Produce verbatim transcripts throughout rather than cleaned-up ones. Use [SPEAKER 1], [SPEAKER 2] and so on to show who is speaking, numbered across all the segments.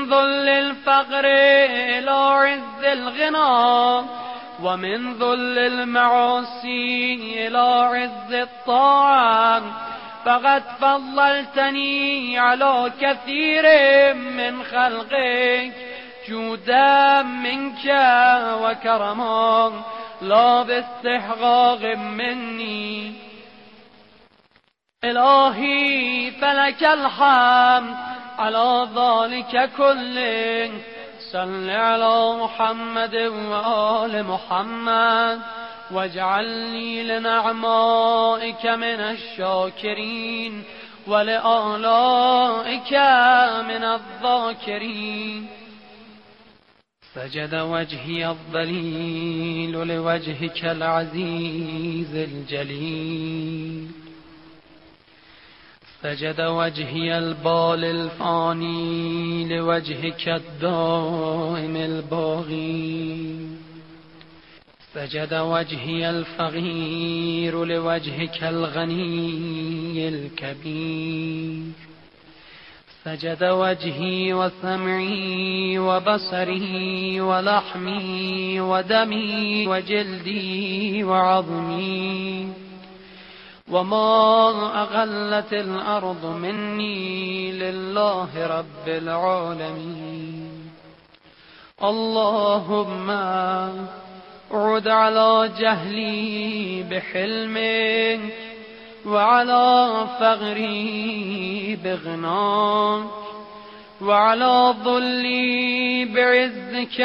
[SPEAKER 1] ذل الفقر إلى عز الغنى، ومن ذل المعاصي إلى عز الطاعة، فقد فضلتني على كثير من خلقك جودا منك وكرما لا باستحقاق مني. إلهي فلك الحمد على ذلك كله. صل على محمد وآل محمد، واجعلني لنعمائك من الشاكرين ولآلائك من الذاكرين. سجد وجهي الذليل لوجهك العزيز الجليل، سجد وجهي البال الفاني لوجهك الدائم الباغي، سجد وجهي الفقير لوجهك الغني الكبير، سجد وجهي وسمعي وبصري ولحمي ودمي وجلدي وعظمي، وما أغلت الأرض مني لله رب العالمين. اللهم عد على جهلي بحلمك، وعلى فقري بغناك، وعلى ذلي بعزك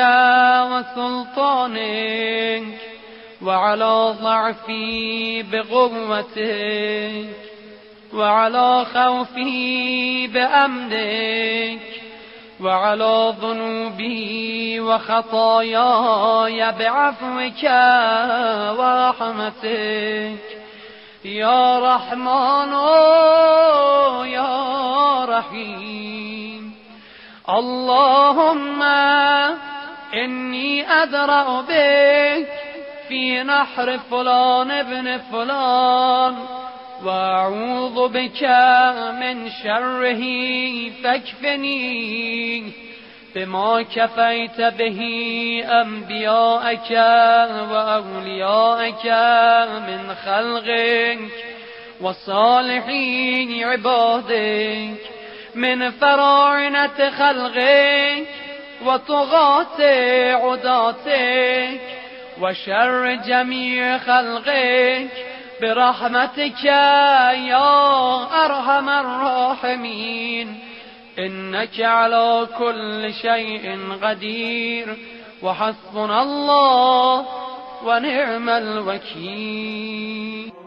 [SPEAKER 1] وسلطانك، وعلى ضعفي بقوتك، وعلى خوفي بأمنك، وعلى ذنوبي وخطاياي بعفوك ورحمتك يا رحمن يا رحيم. اللهم إني أدرأ بك في نحر فلان ابن فلان، وأعوذ بك من شره فاكفني بما كفيت به أنبياءك وأولياءك من خلقك وصالحين عبادك، من فراعنة خلقك وطغاة عداتك وشر جميع خلقك برحمتك يا أرحم الراحمين. إنك على كل شيء قدير، وحسبنا الله ونعم الوكيل.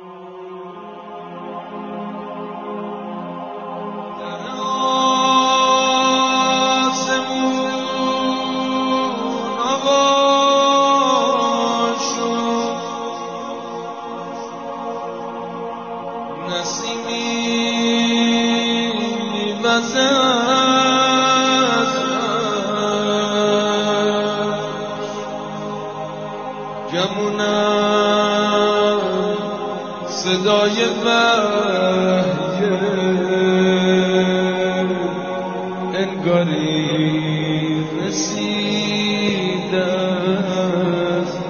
[SPEAKER 2] گمونم صدای وحیه انگاری رسیده است.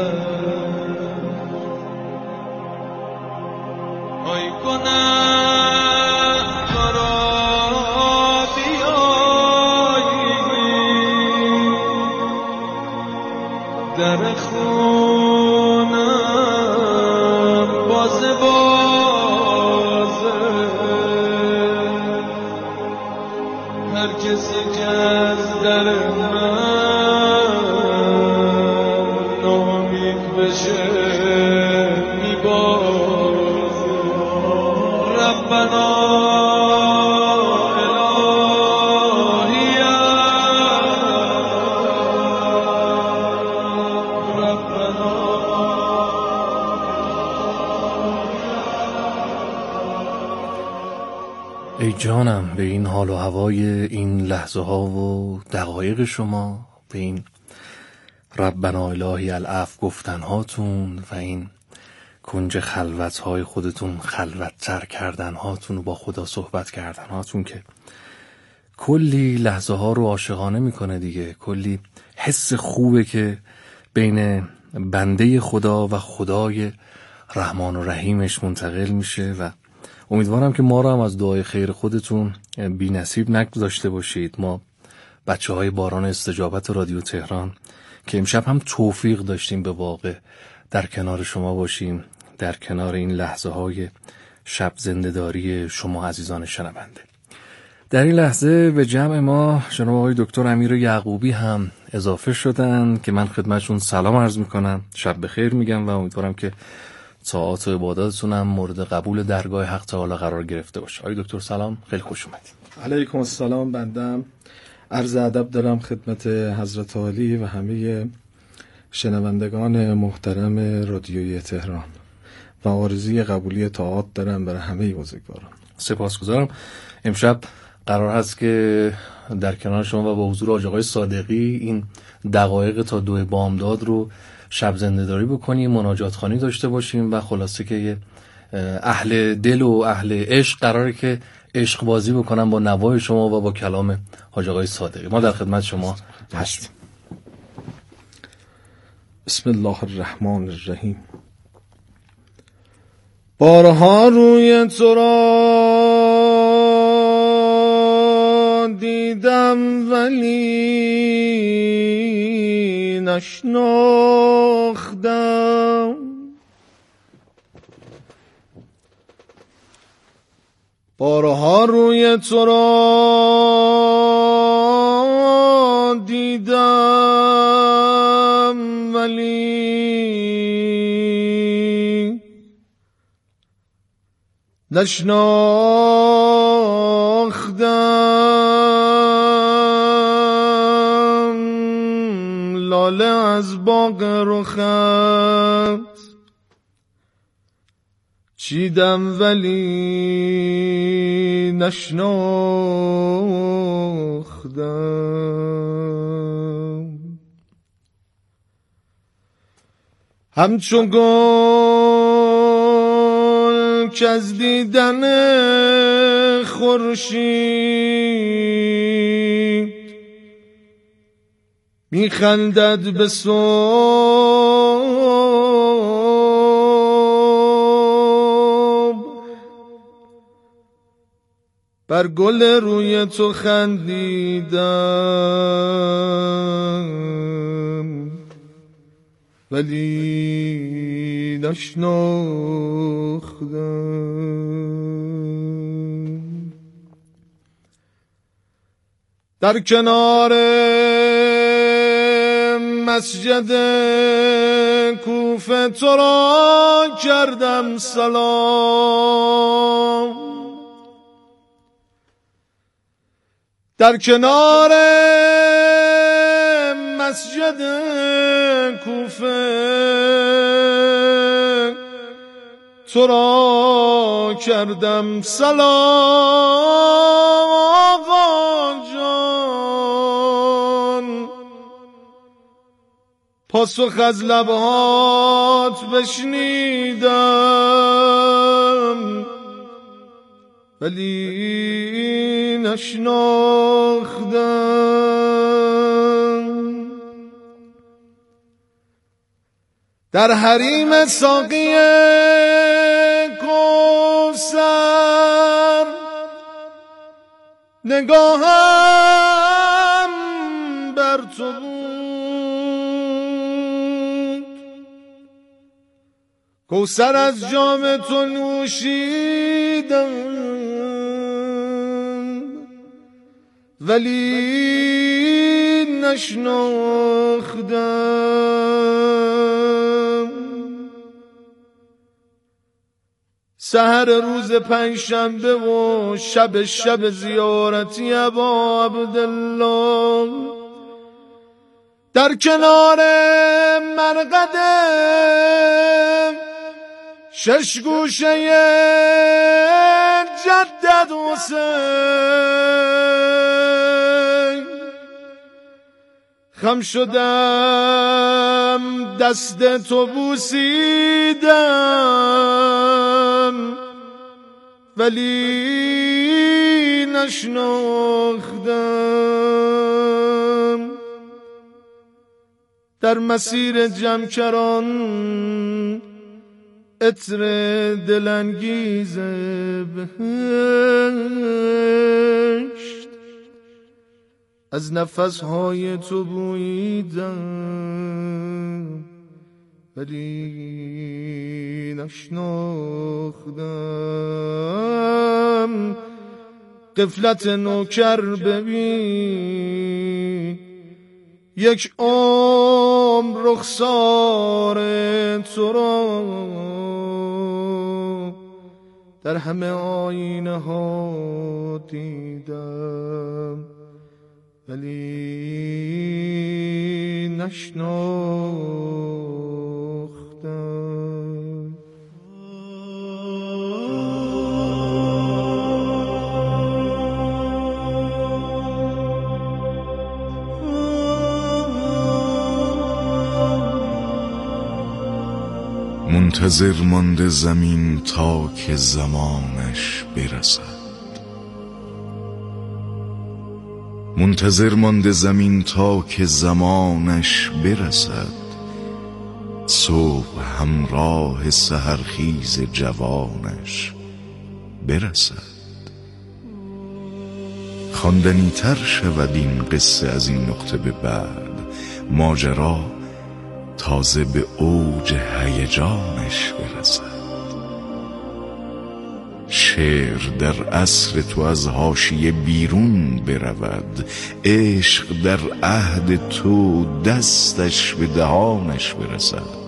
[SPEAKER 2] آی کنم کارا بیایی در خونم بازه بازه، هر کسی که از در من ناامید بشه میبازه. ربنا
[SPEAKER 3] ای جانم، به این حال و هوای این لحظه ها و دقایق شما، به این ربنا الهی العفو گفتن هاتون و این کنج خلوت های خودتون خلوت تر کردن هاتون و با خدا صحبت کردن هاتون که کلی لحظه ها رو عاشقانه میکنه دیگه، کلی حس خوبه که بین بنده خدا و خدای رحمان و رحیمش منتقل میشه و امیدوارم که ما رو هم از دعای خیر خودتون بی نصیب نگذاشته باشید. ما بچه های باران استجابت رادیو تهران که امشب هم توفیق داشتیم به واقع در کنار شما باشیم، در کنار این لحظه های شب زنده‌داری شما عزیزان شنونده. در این لحظه به جمع ما جناب آقای دکتر امیر یعقوبی هم اضافه شدن که من خدمتشون سلام عرض میکنم، شب بخیر میگم و امیدوارم که طاعات و عباداتتون هم مورد قبول درگاه حق تعالی قرار گرفته باشه. آقای دکتر سلام، خیلی خوش اومدید.
[SPEAKER 4] علیکم السلام. بندم عرض ادب دارم خدمت حضرت عالی و همه شنوندگان محترم رادیوی تهران و آرزوی قبولی طاعات دارم برای همه بزرگواران.
[SPEAKER 3] سپاسگزارم. امشب قرار هست که در کنار شما و با حضور حاج آقای صادقی این دقایق تا دو بامداد رو شب زنده‌داری بکنیم، مناجات خوانی داشته باشیم و خلاصه که اهل دل و اهل عشق قراره که عشق بازی بکنن با نوای شما و با کلام حاج آقای صادقی. ما در خدمت شما هستیم.
[SPEAKER 4] بسم الله الرحمن الرحیم. بارها روی تو را دیدم ولی نشناختم، بارها روی تو را دیدم ولی نشناختم، لاله از باغ رخت چیدم ولی نشناختم، همچون گل که از دیدن خورشید میخندد به صبح، بر گل روی تو خندیدم ولی نشناختم، در کنار مسجد کوفه تو را کردم سلام، در کنار مسجد کوفه تو را کردم سلام، آقا جان پاسخ از لبهات بشنیدم ولی نشناختم، در حریم ساقی کوثر نگاهم بر تو بود، کوثر از جام تو نوشیدم ولی نشناختم، سحر روز پنجشنبه و شب شب زیارتی ابا عبدالله در کنار مرقد شش گوشه جدد حسین خم شدم دست تو بوسیدم ولی نشناختم. در مسیر جمکران عطر دلانگیز بهشت از نفسهای تو بوییدم، ولی نشناختم. غفلت نوکر ببین، یک عمر رخسار تو را در همه آینه ها دیدم، ولی نشناختم.
[SPEAKER 5] منتظر مانده زمین تا که زمانش برسد. منتظر مانده زمین تا که زمانش برسد. صبح همراه سحرخیز جوانش برسد. خواندنی تر شود این قصه از این نقطه به بعد. ماجرا تازه به اوج هیجانش برسد. شعر در عصر تو از حاشیه بیرون برود. عشق در عهد تو دستش به دهانش برسد.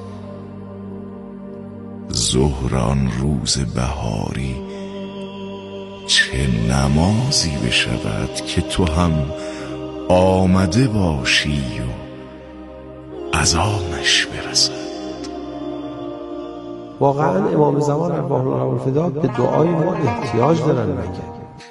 [SPEAKER 5] ظهر آن روز بهاری چه نمازی بشود که تو هم آمده باشی و از آنش برسد.
[SPEAKER 6] واقعا امام زمان ارواح الفداء به دعای ما احتیاج دارن مگه؟
[SPEAKER 7] اللهم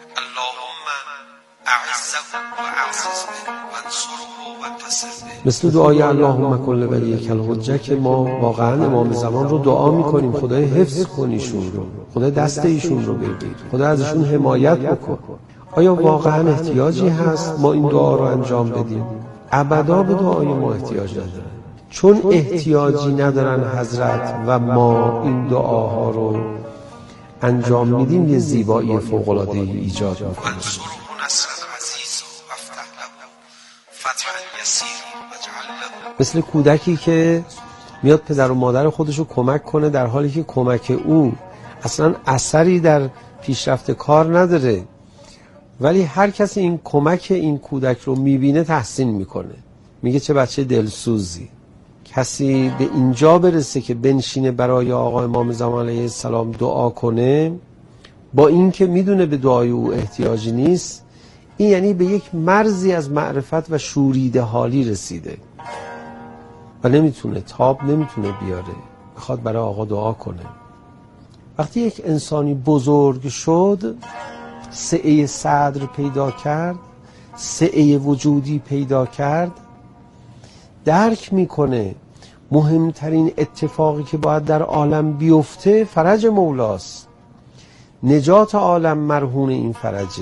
[SPEAKER 7] اعزه و اعزز به و انصره و انتصر به.
[SPEAKER 6] مثل دعای اللهم کن لولیک الحجه که ما واقعا امام زمان رو دعا میکنیم خدای حفظ کن ایشون رو، خدا دست ایشون رو بگیر، خدا ازشون حمایت بکن. آیا واقعا احتیاجی هست ما این دعا رو انجام بدیم؟ ابدا به دعای ما احتیاج ندارن، چون احتیاجی ندارن حضرت و ما این دعاها رو انجام میدیم یه زیبایی فوق‌العاده ایجاد میکنیم.
[SPEAKER 7] انصره نصرا عزیزا و افتح له فتحا یسیرا واجعل له.
[SPEAKER 6] مثل کودکی که میاد پدر و مادر خودش رو کمک کنه در حالی که کمک او اصلا اثری در پیشرفت کار نداره، ولی هر کسی این کمک این کودک رو میبینه تحسین میکنه، میگه چه بچه دلسوزی. کسی به اینجا برسه که بنشینه برای آقا امام زمان علیه السلام دعا کنه با اینکه میدونه به دعای او احتیاجی نیست، این یعنی به یک مرزی از معرفت و شوریده حالی رسیده و نمیتونه تاب نمیتونه بیاره، میخواد برای آقا دعا کنه. وقتی یک انسانی بزرگ شد، سعه صدر پیدا کرد، سعه وجودی پیدا کرد، درک میکنه مهمترین اتفاقی که باید در عالم بیفته فرج مولاست. نجات عالم مرهون این فرجه.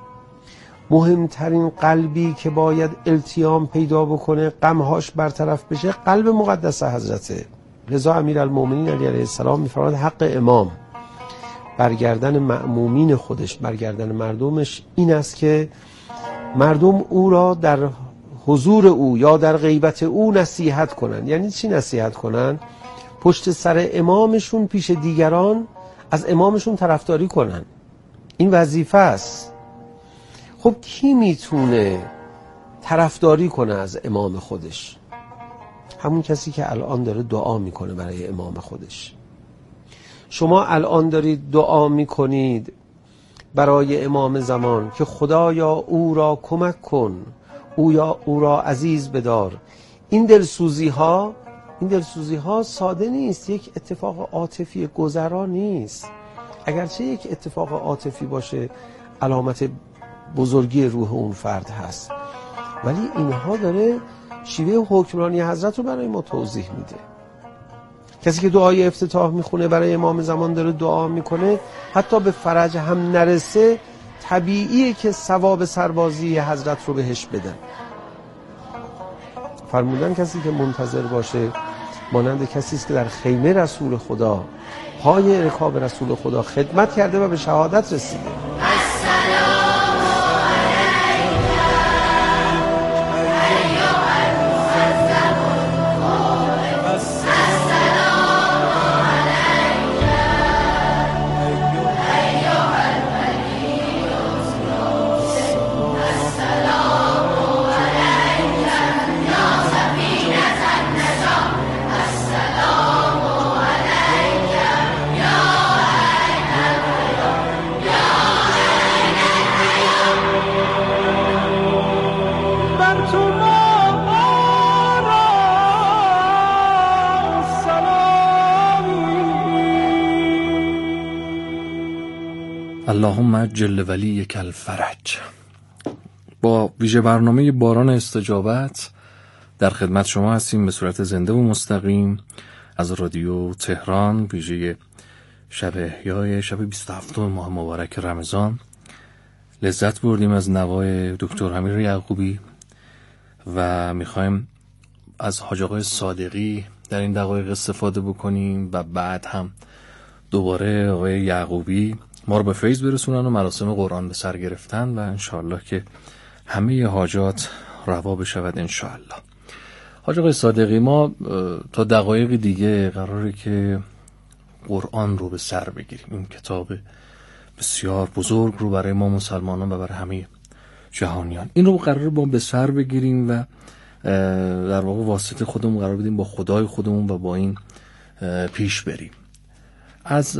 [SPEAKER 6] مهمترین قلبی که باید التیام پیدا بکنه، غمهاش برطرف بشه، قلب مقدس حضرته. لذا امیرالمومنین علی علیه السلام میفرماد حق امام برگردن مأمومین خودش، برگردن مردمش این است که مردم او را در حضور او یا در غیبت او نصیحت کنن. یعنی چی نصیحت کنن؟ پشت سر امامشون پیش دیگران از امامشون طرفداری کنن. این وظیفه است. خب کی میتونه طرفداری کنه از امام خودش؟ همون کسی که الان داره دعا میکنه برای امام خودش. شما الان دارید دعا میکنید برای امام زمان که خدایا او را کمک کن، او یا او را عزیز بدار. این دلسوزی ها این دلسوزی ها ساده نیست، یک اتفاق عاطفی گذرا نیست. اگرچه یک اتفاق عاطفی باشه علامت بزرگی روح اون فرد هست، ولی اینها داره شیوه حکمرانی حضرت رو برای ما توضیح میده. کسی که دعای افتتاح میخونه برای امام زمان داره دعا میکنه، حتی به فرج هم نرسه طبیعیه که ثواب سربازی حضرت رو بهش بدن. فرمودن کسی که منتظر باشه مانند کسی است که در خیمه رسول خدا پای رکاب رسول خدا خدمت کرده و به شهادت رسیده.
[SPEAKER 3] اللهم عجل ولیک الفرج. با ویژه برنامه باران استجابت در خدمت شما هستیم به صورت زنده و مستقیم از رادیو تهران، ویژه شب احیای شب بیست و هفتم ماه مبارک رمضان. لذت بردیم از نوای دکتر امیر یعقوبی و میخوایم از حاج آقای صادقی در این دقایق استفاده بکنیم و بعد هم دوباره آقای یعقوبی ما رو به فیض برسونن و مراسم قرآن به سر گرفتن و انشاءالله که همه حاجات روا بشود انشاءالله. حاج آقای صادقی، ما تا دقایق دیگه قراره که قرآن رو به سر بگیریم، این کتاب بسیار بزرگ رو برای ما مسلمانان و برای همه جهانیان. این رو قراره با به سر بگیریم و در واقع واسطه خودمون قرار بدیم با خدای خودمون و با این پیش بریم. از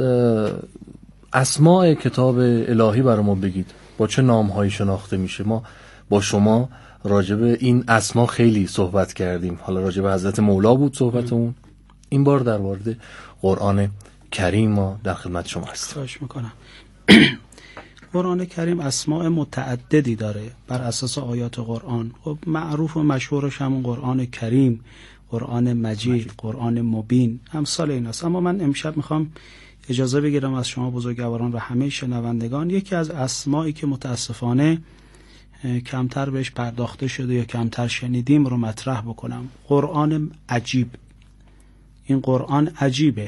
[SPEAKER 3] اسماء کتاب الهی برای ما بگید، با چه نام‌هایی شناخته میشه؟ ما با شما راجع به این اسما خیلی صحبت کردیم، حالا راجع به حضرت مولا بود صحبتمون، این بار در مورد قرآن کریم ما در خدمت شما هستیم.
[SPEAKER 8] خواهش میکنم. قرآن کریم اسماء متعددی داره بر اساس آیات قرآن. خب معروف و مشهورش همون قرآن کریم، قرآن مجید, مجید. قرآن مبین، امثال ایناست. اما من امشب میخوام اجازه بگیرم از شما بزرگواران و همه شنوندگان یکی از اسمایی که متاسفانه کمتر بهش پرداخته شده یا کمتر شنیدیم رو مطرح بکنم. قرآن عجیب. این قرآن عجیبه.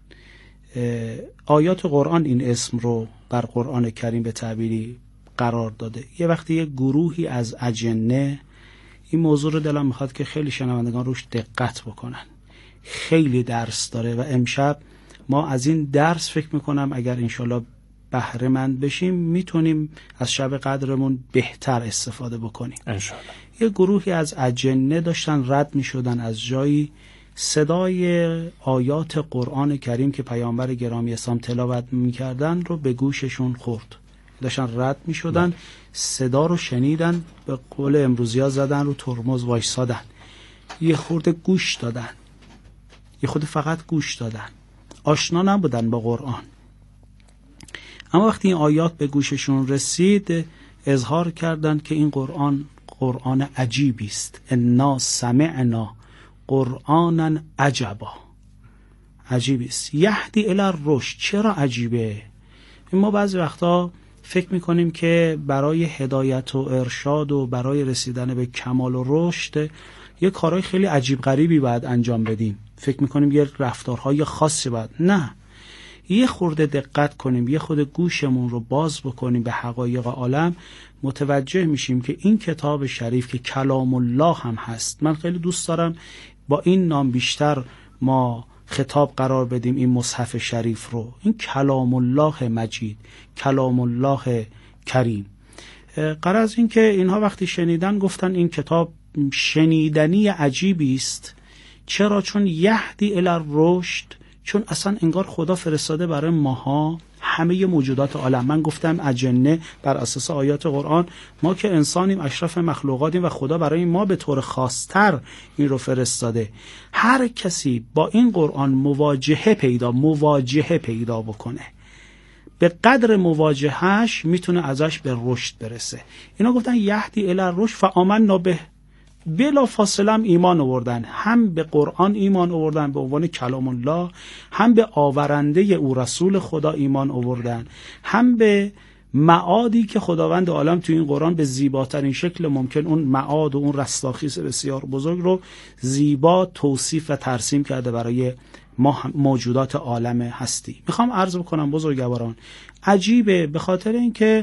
[SPEAKER 8] آیات قرآن این اسم رو بر قرآن کریم به تعبیری قرار داده. یه وقتی یه گروهی از اجنه، این موضوع رو دلم میخواد که خیلی شنوندگان روش دقت بکنن، خیلی درس داره و امشب ما از این درس فکر میکنم اگر انشالله بهره مند بشیم میتونیم از شب قدرمون بهتر استفاده بکنیم انشالله. یه گروهی از اجنه داشتن رد میشدن از جایی، صدای آیات قرآن کریم که پیامبر گرامی اسلام تلاوت میکردن رو به گوششون خورد، داشتن رد میشدن، صدا رو شنیدن، به قول امروزی ها زدن رو ترمز وایسادن، یه خورده گوش دادن، یه خورده فقط گوش دادن، آشنا نبودن با قرآن. اما وقتی این آیات به گوششون رسید اظهار کردند که این قرآن قرآن عجیبی است. انا سمعنا قرآنا عجبا. عجیبی است. یهدی الی الرشد. چرا عجیبه؟ ما بعضی وقتا فکر میکنیم که برای هدایت و ارشاد و برای رسیدن به کمال و رشد یه کارهای خیلی عجیب غریبی باید انجام بدیم، فکر میکنیم یه رفتارهای خاصی باید. نه، یه خورده دقت کنیم، یه خورده گوشمون رو باز بکنیم به حقایق عالم، متوجه میشیم که این کتاب شریف که کلام الله هم هست. من خیلی دوست دارم با این نام بیشتر ما خطاب قرار بدیم این مصحف شریف رو، این کلام الله مجید، کلام الله کریم. غرض این که اینها وقتی شنیدن گفتن این کتاب شنیدنی عجیبی است. چرا؟ چون یهدی الی الرشد، چون اصلا انگار خدا فرستاده برای ماها همه موجودات عالم. من گفتم اجنه بر اساس آیات قرآن، ما که انسانیم اشرف مخلوقاتیم و خدا برای ما به طور خاصتر این رو فرستاده. هر کسی با این قرآن مواجهه پیدا مواجهه پیدا بکنه، به قدر مواجهش میتونه ازش به رشد برسه. اینا گفتن یهدی الی الرشد فآمنا به، بلا فاصله هم ایمان آوردن، هم به قرآن ایمان آوردن به عنوان کلام الله، هم به آورنده او رسول خدا ایمان آوردن، هم به معادی که خداوند عالم تو این قرآن به زیباترین شکل ممکن اون معاد و اون رستاخیز بسیار بزرگ رو زیبا توصیف و ترسیم کرده برای ما موجودات عالم هستی. میخوام عرض بکنم بزرگواران، عجیبه به خاطر اینکه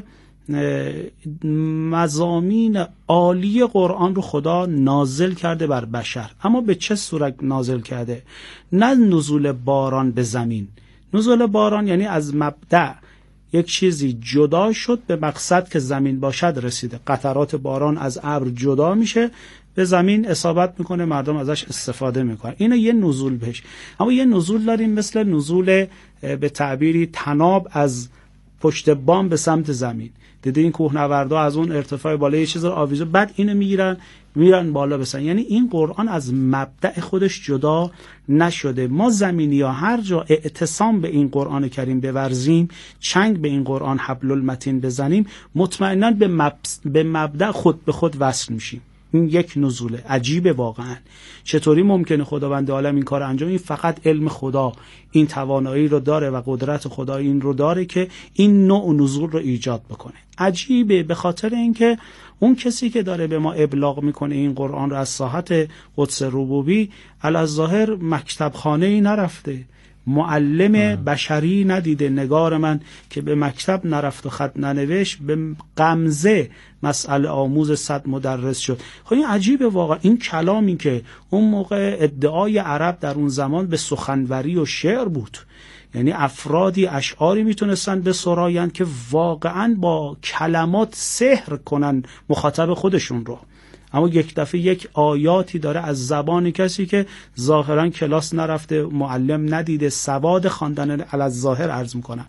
[SPEAKER 8] مضامین عالی قرآن رو خدا نازل کرده بر بشر، اما به چه صورت نازل کرده؟ نه نزول باران به زمین. نزول باران یعنی از مبدأ یک چیزی جدا شد به مقصد که زمین باشد رسیده. قطرات باران از ابر جدا میشه، به زمین اصابت میکنه، مردم ازش استفاده میکنن. اینو یه نزول بهش. اما یه نزول داریم مثل نزول به تعبیری تناب از پشت بام به سمت زمین. دیدی این کوهنوردا از اون ارتفاع بالا یه چیز رو آویزون، بعد اینو میگیرن میرن بالا بسن. یعنی این قرآن از مبدأ خودش جدا نشده. ما زمینی ها هر جا اعتصام به این قرآن کریم بورزیم، چنگ به این قرآن حبل المتین بزنیم، مطمئنا به, مب... به مبدأ خود به خود وصل میشیم. این یک نزوله. عجیبه واقعا چطوری ممکنه خداوند عالم این کار انجام؟ این فقط علم خدا این توانایی رو داره و قدرت خدا این رو داره که این نوع نزول رو ایجاد بکنه. عجیبه به خاطر اینکه اون کسی که داره به ما ابلاغ میکنه این قرآن رو از ساحت قدس ربوبی، الظاهر مکتب خانه ای نرفته، معلم آه. بشری ندیده. نگار من که به مکتب نرفت و خط ننوشت، به غمزه مسئله آموز صد مدرس شد. خب این عجیبه واقعا. این کلامی که اون موقع ادعای عرب در اون زمان به سخنوری و شعر بود، یعنی افرادی اشعاری میتونستن به سراین که واقعا با کلمات سحر کنن مخاطب خودشون رو، اما یک دفعه یک آیاتی داره از زبان کسی که ظاهرا کلاس نرفته، معلم ندیده، سواد خواندن الظاهر عرض میکنم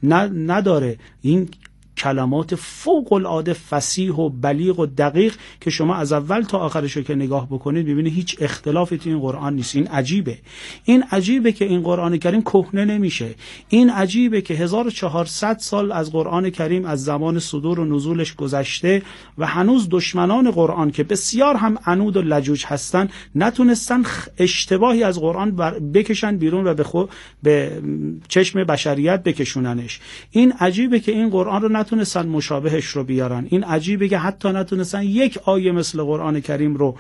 [SPEAKER 8] نداره. این کلمات فوق العاده فصیح و بلیغ و دقیق که شما از اول تا آخرش رو که نگاه بکنید ببینید هیچ اختلافی تو این قرآن نیست. این عجیبه. این عجیبه که این قرآن کریم کهنه نمیشه. این عجیبه که هزار و چهارصد سال از قرآن کریم از زمان صدور و نزولش گذشته و هنوز دشمنان قرآن که بسیار هم عنود و لجوج هستن نتونستن اشتباهی از قرآن بکشن بیرون و به خود به چشم بشریت بکشوننش. این عجیبه که این قرآن رو نتونستن مشابهش رو بیارن. این عجیبه که حتی نتونستن یک آیه مثل قرآن کریم رو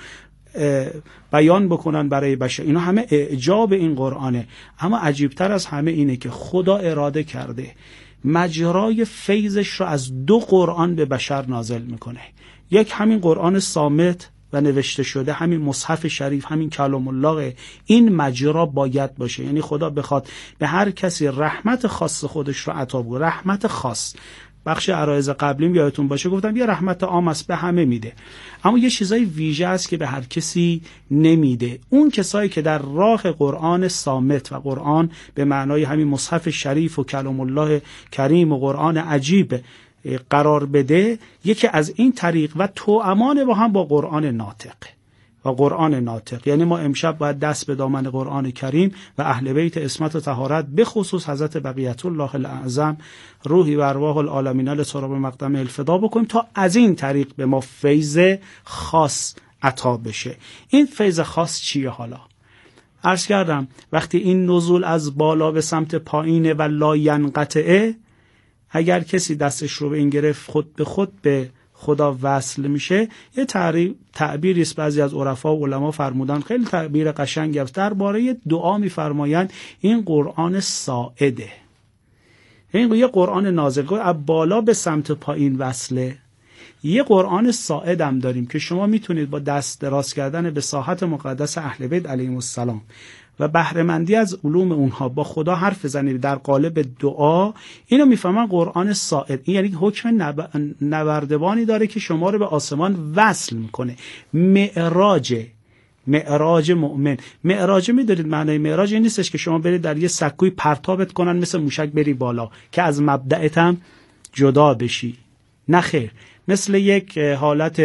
[SPEAKER 8] بیان بکنن برای بشر. اینا همه اعجاب این قرآنه. اما عجیبتر از همه اینه که خدا اراده کرده مجرای فیضش رو از دو قرآن به بشر نازل میکنه. یک همین قرآن صامت و نوشته شده، همین مصحف شریف، همین کلام الله، این مجرا باید باشه. یعنی خدا بخواد به هر کسی رحمت خاص خودش رو عطا کنه. رحمت خاص بخش عرایض قبلیم یادتون باشه گفتم یه رحمت عام است به همه میده، اما یه چیزای ویژه است که به هر کسی نمیده. اون کسایی که در راه قرآن صامت و قرآن به معنای همین مصحف شریف و کلام الله کریم و قرآن عجیب قرار بده، یکی از این طریق و توامان با هم با قرآن ناطق و قرآن ناطق. یعنی ما امشب باید دست به دامن قرآن کریم و اهل بیت عصمت و طهارت به خصوص حضرت بقیت الله الاعظم روحی و ارواح العالمین لتراب مقدم الفدا بکنیم تا از این طریق به ما فیض خاص عطا بشه. این فیض خاص چیه حالا؟ عرض کردم وقتی این نزول از بالا به سمت پایین و لا ینقطعه، اگر کسی دستش رو به این گرفت خود به خود به خدا وصل میشه. یه تعبیری است بعضی از عرفا و علما فرمودن، خیلی تعبیر قشنگی است، درباره دعا میفرمایند این قرآن ساعده. این یه قرآن نازل کنه از بالا به سمت پایین وصله. یه قرآن ساعد هم داریم که شما میتونید با دست دراز کردن به ساحت مقدس اهل بیت علیهم السلام و بهره‌مندی از علوم اونها با خدا حرف بزنید در قالب دعا. اینو میفهمن قرآن ساعد. این یعنی حکم نب... نوردبانی داره که شما رو به آسمان وصل میکنه. معراج معراج مؤمن. معراج میدونید معنای معراج این نیستش که شما برید در یه سکوی پرتابت کنن مثل موشک بری بالا که از مبدأت هم جدا بشی. نه خیر، مثل یک حالت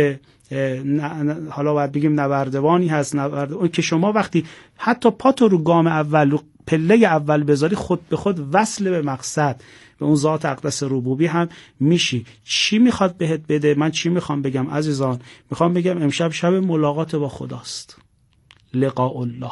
[SPEAKER 8] حالا باید بگیم نوردوانی هست، نورد... که شما وقتی حتی پاتو رو گام اول رو پله اول بذاری خود به خود وصل به مقصد، به اون ذات اقدس ربوبی هم میشی. چی میخواد بهت بده؟ من چی میخوام بگم عزیزان؟ میخوام بگم امشب شب ملاقات با خداست، لقاء الله.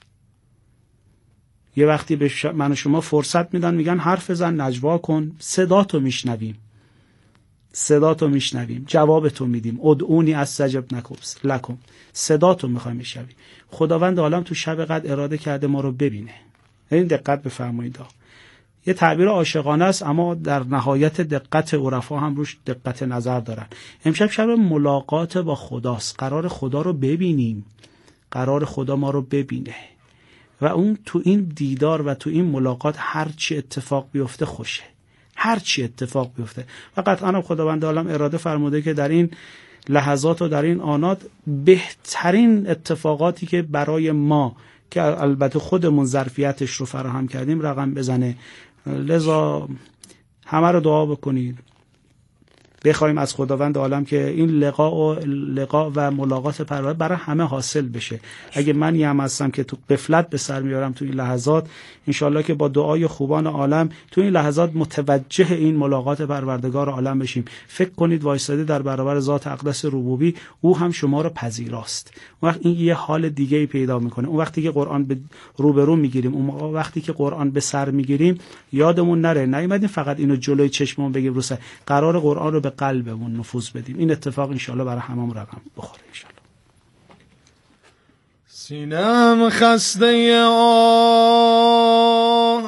[SPEAKER 8] یه وقتی به من و شما فرصت میدن، میگن حرف زن، نجوا کن، صداتو میشنویم، صداتو میشنویم، جوابتو میدیم. ادعونی استجب لکم، صداتو میخوایم بشنویم. خداوند عالم تو شب قدر اراده کرده ما رو ببینه. این دقت بفرمایید. یه تعبیر عاشقانه است، اما در نهایت دقت عرفا هم روش دقت نظر دارن. امشب شب ملاقات با خداست، قرار خدا رو ببینیم، قرار خدا ما رو ببینه و اون تو این دیدار و تو این ملاقات هر چی اتفاق بیفته خوشه، هر چی اتفاق بیفته. و قطعا خداوند عالم اراده فرموده که در این لحظات و در این آنات بهترین اتفاقاتی که برای ما، که البته خودمون ظرفیتش رو فراهم کردیم، رقم بزنه. لذا همه رو دعا بکنید، بخوایم از خداوند عالم که این لقاء و لقاء و ملاقات پرور برای همه حاصل بشه. اگه من یم هستم که تو غفلت به سر میارم تو این لحظات، انشالله که با دعای خوبان عالم تو این لحظات متوجه این ملاقات پروردگار عالم بشیم. فکر کنید وایساده در برابر ذات اقدس ربوبی، او هم شما رو پذیراست. اون وقت این یه حال دیگه ای پیدا میکنه. اون وقتی که قرآن به روبرو میگیریم، اون وقتی که قرآن به سر میگیریم، یادمون نره نیومدیم فقط اینو جلوی چشممون بگیم روسه، قرار قرآن رو به قلبمون نفوذ بدیم. این اتفاق انشالله برای هممون رقم بخوره انشالله.
[SPEAKER 2] سینم خسته آه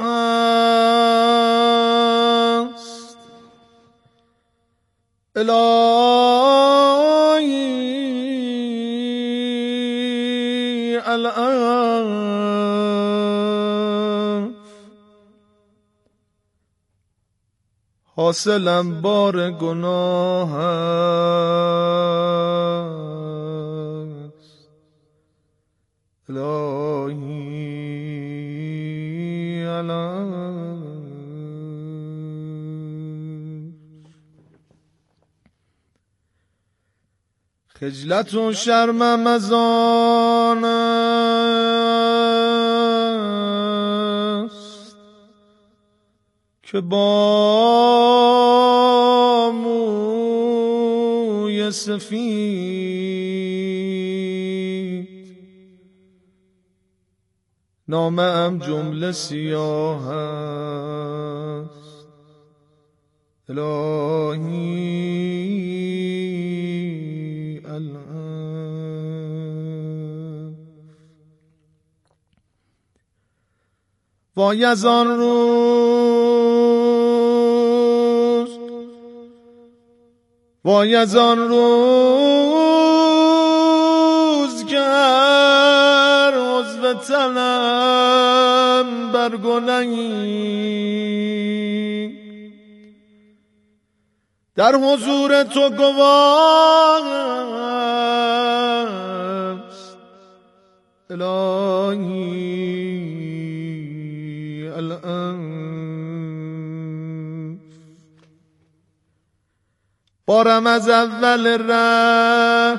[SPEAKER 2] است الهی الان، حاصلم بار گناه است الهی الان. خجلت و شرمم از آن است که با موی سفید نامه ام جمله سیاه است الهی الان. وای از آن روز، وای از آن روز که هر عضو تنم بر گناهی در حضور تو گواه است الهی الان. بارم از اول ره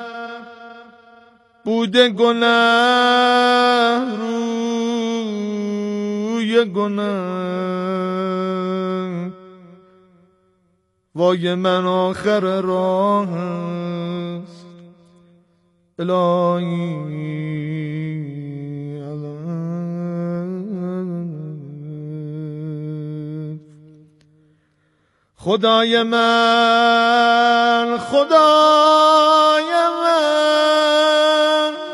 [SPEAKER 2] بوده گناه روی گناه، وای من آخر راه است الهی الان. خدای من خدای من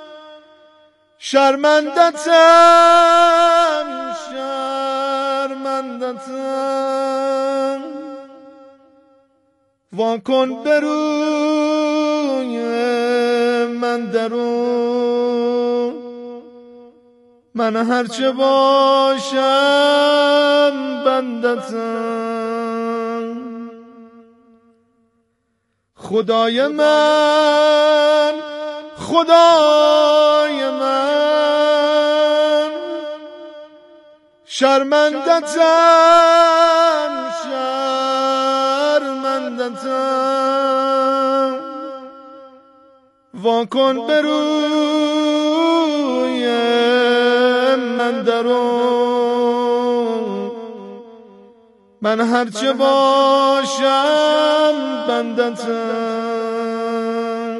[SPEAKER 2] شرمندتم شرمندتم، واکن بروی من درون، من هرچه باشم بندتم. خدای من خدای من شرمندتم شرمندتم، واکن بروی من درو من هرچه باشم بندتم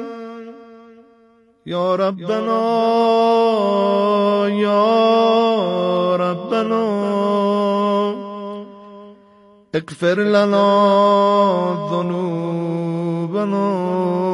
[SPEAKER 2] یا ربنا یا ربنا اغفر لنا ذنوبنا